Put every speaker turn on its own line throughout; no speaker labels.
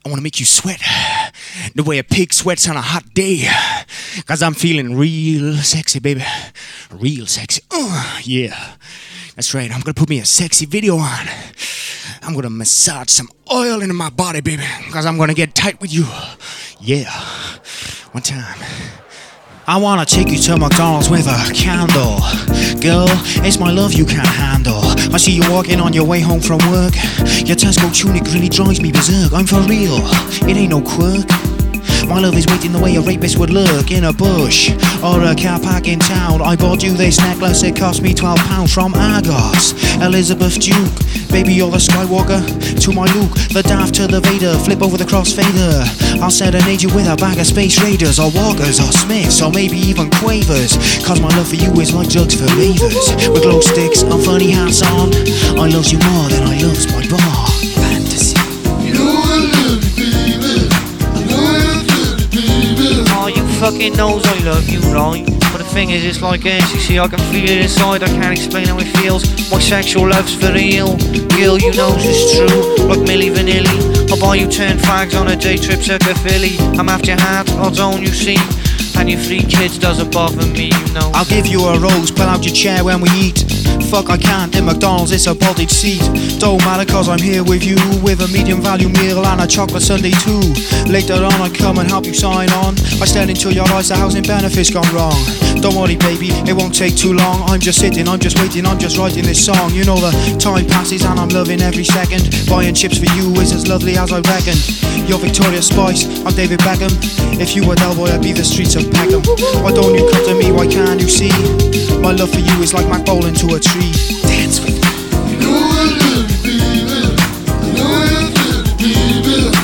I wanna make you sweat the way a pig sweats on a hot day. Cause I'm feeling real sexy, baby. Real sexy. Yeah. That's right. I'm gonna put me a sexy video on. I'm gonna massage some oil into my body, baby. Cause I'm gonna get tight with you. Yeah. One time. I wanna take you to McDonald's with a candle. Girl, it's my love you can't handle. I see you walking on your way home from work. Your Tesco tunic really drives me berserk. I'm for real, it ain't no quirk. My love is waiting the way a rapist would lurk in a bush or a car park in town. I bought you this necklace, it cost me £12 from Argos. Elizabeth Duke, baby you're the Skywalker to my Luke, the Darth to the Vader, flip over the crossfader. I'll serenade you with a bag of Space Raiders or Walkers or Smiths or maybe even Quavers. Cause my love for you is like drugs for ravers. With glow sticks and funny hats on, I love you more than I loves my bar. Fantasy.
You know I love you, baby. I know I love you, baby.
Oh, you fucking knows I love you, right? But the thing is, it's like this, you see, I can feel it inside, I can't explain how it feels. My sexual love's for real, girl, you knows it's true. Like Milli Vanilli, I'll buy you 10 fags on a day trip to Philly. I'm after your hat, I'll own you see. And your 3 kids doesn't bother me, you know.
I'll give you a rose, pull out your chair when we eat. Fuck I can't, in McDonald's it's a bodied seat. Don't matter cause I'm here with you, with a medium value meal and a chocolate sundae too. Later on I come and help you sign on. I stare into your eyes, the housing benefits gone wrong. Don't worry baby, it won't take too long. I'm just sitting, I'm just waiting, I'm just writing this song. You know the time passes and I'm loving every second. Buying chips for you is as lovely as I reckon. You're Victoria Spice, I'm David Beckham. If you were Del Boy I'd be the streets of Peckham. Why don't you come to me, why can't you see? My love for you is like Mac bowling to a tree. Dance with me.
You know I love you, baby. I know I love you, baby.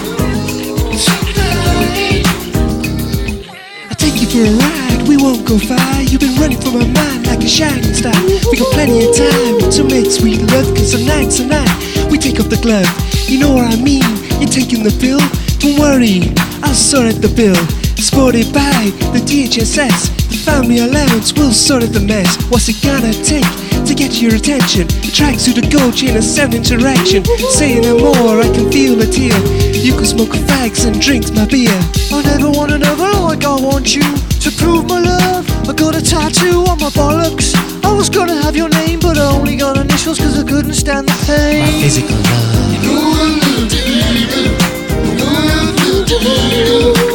I'll take you for a ride, we won't go far. You've been running from my mind like a shining star. We got plenty of time to make sweet love. Cause tonight, we take off the glove. You know what I mean, you're taking the pill. Don't worry, I'll sort out the bill. Supported by the DHSS, the family allowance will sort out the mess. What's it gonna take to get your attention? The tracks to the gold chain and sound interaction. Saying no more, I can feel it here. You can smoke fags and drink my beer.
I never want another like I want you. To prove my love, I got a tattoo on my bollocks. I was gonna have your name, but I only got initials cause I couldn't stand the pain.
My physical love.
You know I love you, baby. I know I love you, baby.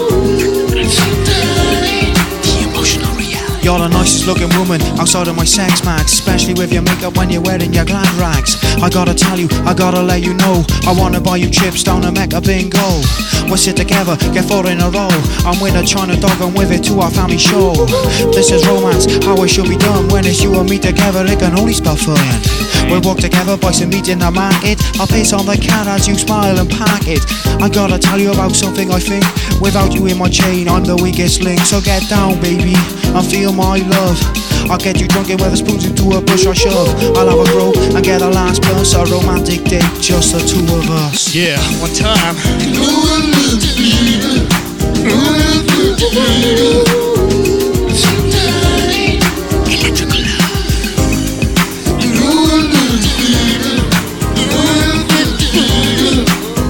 You're the nicest looking woman outside of my sex max, especially with your makeup when you're wearing your glad rags. I gotta tell you, I gotta let you know, I wanna buy you chips down and Mecca bingo. We'll sit together, get 4 in a row. I'm with a China dog and with it to our family show. This is romance, how it should be done. When it's you and me together, it can only spell fun. We'll walk together, buy some meat in the market. I'll pace on the cat as you smile and pack it. I gotta tell you about something I think. Without you in my chain, I'm the weakest link. So get down, baby, and feel my love. I'll get you drunk and weather spoons into a bush I shove. I'll have a grow and get a last bus. A romantic date, just the 2 of us. Yeah, one time.
You know I love you, baby. I know I love you, baby.
Electrical love.
You know I love you, baby. I know I love you,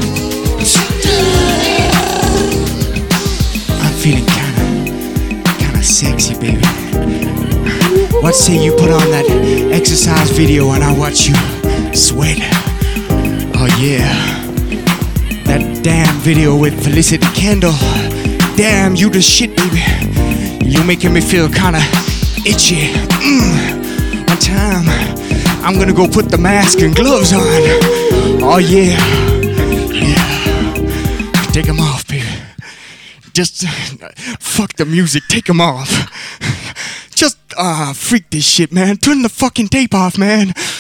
baby.
I'm feeling kinda sexy, baby. What say you put on that exercise video and I watch you sweat? Oh yeah, that damn video with Felicity Kendall. Damn, you the shit, baby. You making me feel kinda itchy. One time, I'm gonna go put the mask and gloves on. Oh yeah, yeah. Take them off, baby. Just fuck the music, take them off. Just freak this shit, man. Turn the fucking tape off, man.